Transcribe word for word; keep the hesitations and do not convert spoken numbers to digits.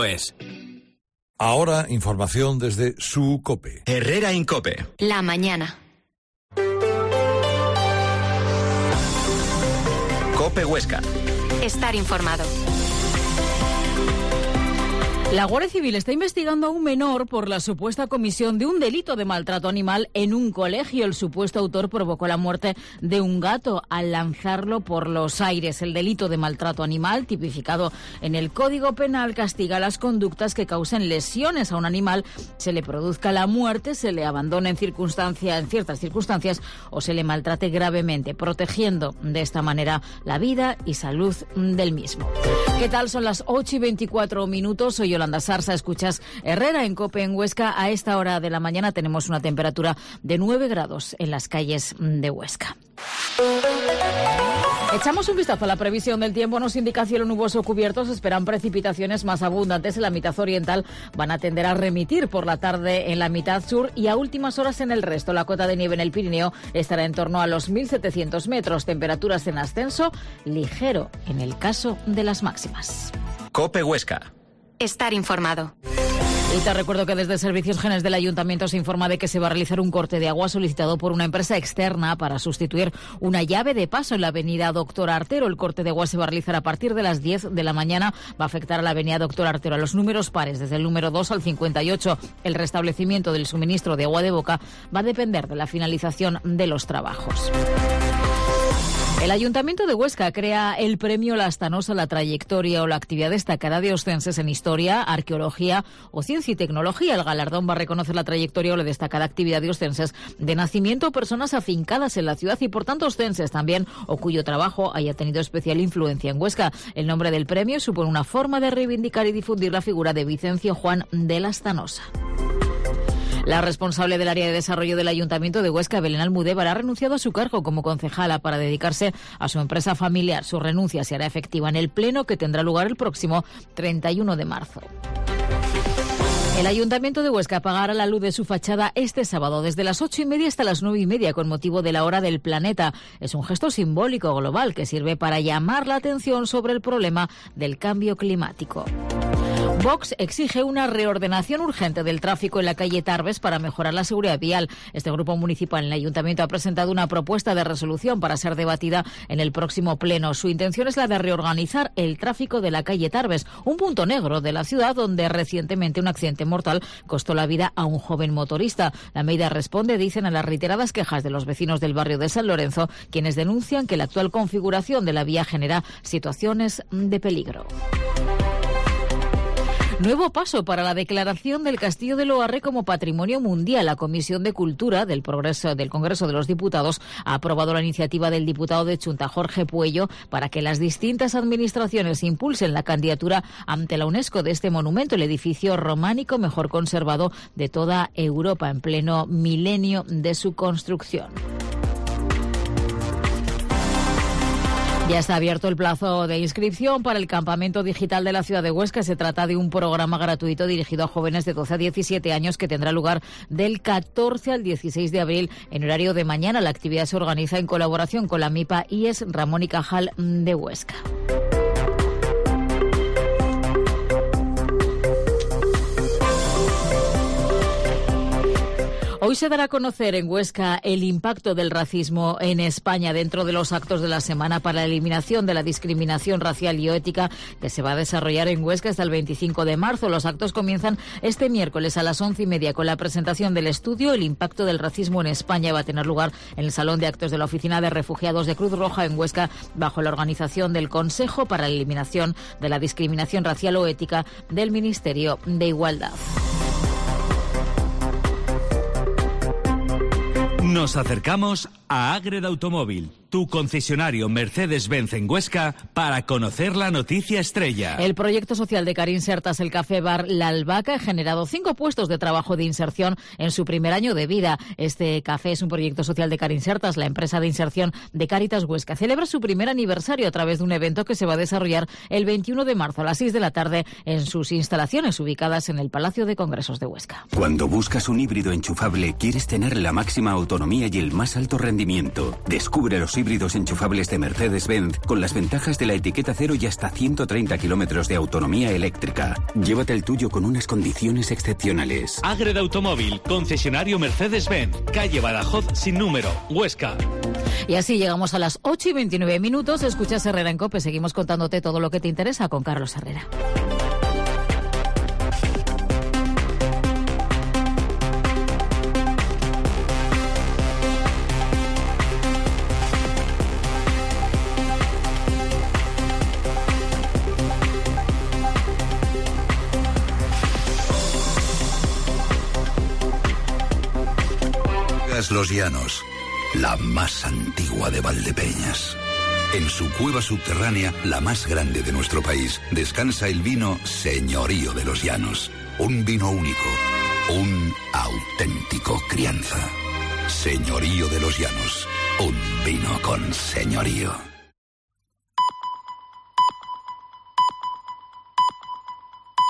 Pues. Ahora, información desde su COPE. Herrera Incope. La mañana. COPE Huesca. Estar informado. La Guardia Civil está investigando a un menor por la supuesta comisión de un delito de maltrato animal en un colegio. El supuesto autor provocó la muerte de un gato al lanzarlo por los aires. El delito de maltrato animal, tipificado en el Código Penal, castiga las conductas que causen lesiones a un animal, se le produzca la muerte, se le abandone en, circunstancia, en ciertas circunstancias o se le maltrate gravemente, protegiendo de esta manera la vida y salud del mismo. ¿Qué tal? Son las ocho y veinticuatro minutos. Soy Yolanda Sarsa, escuchas Herrera en COPE en Huesca. A esta hora de la mañana tenemos una temperatura de nueve grados en las calles de Huesca. Echamos un vistazo a la previsión del tiempo. Nos indica cielo nuboso cubierto. Se esperan precipitaciones más abundantes en la mitad oriental. Van a tender a remitir por la tarde en la mitad sur y a últimas horas en el resto. La cota de nieve en el Pirineo estará en torno a los mil setecientos metros. Temperaturas en ascenso, ligero en el caso de las máximas. COPE Huesca. Estar informado. Y te recuerdo que desde Servicios Generales del Ayuntamiento se informa de que se va a realizar un corte de agua solicitado por una empresa externa para sustituir una llave de paso en la avenida Doctor Artero. El corte de agua se va a realizar a partir de las diez de la mañana. Va a afectar a la avenida Doctor Artero a los números pares, desde el número dos al cincuenta y ocho. El restablecimiento del suministro de agua de boca va a depender de la finalización de los trabajos. El Ayuntamiento de Huesca crea el premio Lastanosa, la trayectoria o la actividad destacada de oscenses en historia, arqueología o ciencia y tecnología. El galardón va a reconocer la trayectoria o la destacada actividad de oscenses de nacimiento o personas afincadas en la ciudad y por tanto oscenses también o cuyo trabajo haya tenido especial influencia en Huesca. El nombre del premio supone una forma de reivindicar y difundir la figura de Vicencio Juan de Lastanosa. La responsable del área de desarrollo del Ayuntamiento de Huesca, Belén Almudévar, ha renunciado a su cargo como concejala para dedicarse a su empresa familiar. Su renuncia se hará efectiva en el pleno que tendrá lugar el próximo treinta y uno de marzo. El Ayuntamiento de Huesca apagará la luz de su fachada este sábado desde las ocho y media hasta las nueve y media con motivo de la Hora del Planeta. Es un gesto simbólico global que sirve para llamar la atención sobre el problema del cambio climático. Vox exige una reordenación urgente del tráfico en la calle Tarbes para mejorar la seguridad vial. Este grupo municipal en el Ayuntamiento ha presentado una propuesta de resolución para ser debatida en el próximo pleno. Su intención es la de reorganizar el tráfico de la calle Tarbes, un punto negro de la ciudad donde recientemente un accidente mortal costó la vida a un joven motorista. La medida responde, dicen, a las reiteradas quejas de los vecinos del barrio de San Lorenzo, quienes denuncian que la actual configuración de la vía genera situaciones de peligro. Nuevo paso para la declaración del Castillo de Loarre como Patrimonio Mundial. La Comisión de Cultura del Progreso del Congreso de los Diputados ha aprobado la iniciativa del diputado de Chunta, Jorge Puello, para que las distintas administraciones impulsen la candidatura ante la UNESCO de este monumento, el edificio románico mejor conservado de toda Europa en pleno milenio de su construcción. Ya está abierto el plazo de inscripción para el Campamento Digital de la Ciudad de Huesca. Se trata de un programa gratuito dirigido a jóvenes de doce a diecisiete años que tendrá lugar del catorce al dieciséis de abril en horario de mañana. La actividad se organiza en colaboración con la MIPA I E S Ramón y Cajal de Huesca. Hoy se dará a conocer en Huesca el impacto del racismo en España dentro de los actos de la Semana para la Eliminación de la Discriminación Racial y Ética que se va a desarrollar en Huesca hasta el veinticinco de marzo. Los actos comienzan este miércoles a las once y media con la presentación del estudio. El impacto del racismo en España va a tener lugar en el Salón de Actos de la Oficina de Refugiados de Cruz Roja en Huesca bajo la organización del Consejo para la Eliminación de la Discriminación Racial o Ética del Ministerio de Igualdad. Nos acercamos a Ágreda Automóvil, tu concesionario Mercedes-Benz en Huesca, para conocer la noticia estrella. El proyecto social de Carinsertas, el Café Bar La Albahaca, ha generado cinco puestos de trabajo de inserción en su primer año de vida. Este café es un proyecto social de Carinsertas, la empresa de inserción de Cáritas Huesca. Celebra su primer aniversario a través de un evento que se va a desarrollar el veintiuno de marzo a las seis de la tarde en sus instalaciones ubicadas en el Palacio de Congresos de Huesca. Cuando buscas un híbrido enchufable, quieres tener la máxima autonomía y el más alto rendimiento rendimiento. Descubre los híbridos enchufables de Mercedes-Benz con las ventajas de la etiqueta cero y hasta ciento treinta kilómetros de autonomía eléctrica. Llévate el tuyo con unas condiciones excepcionales. Ágreda Automóvil, concesionario Mercedes-Benz, calle Badajoz sin número, Huesca. Y así llegamos a las ocho y veintinueve minutos. Escuchas Herrera en COPE. Seguimos contándote todo lo que te interesa con Carlos Herrera. Los Llanos, la más antigua de Valdepeñas. En su cueva subterránea, la más grande de nuestro país, descansa el vino Señorío de los Llanos. Un vino único, un auténtico crianza. Señorío de los Llanos, un vino con señorío.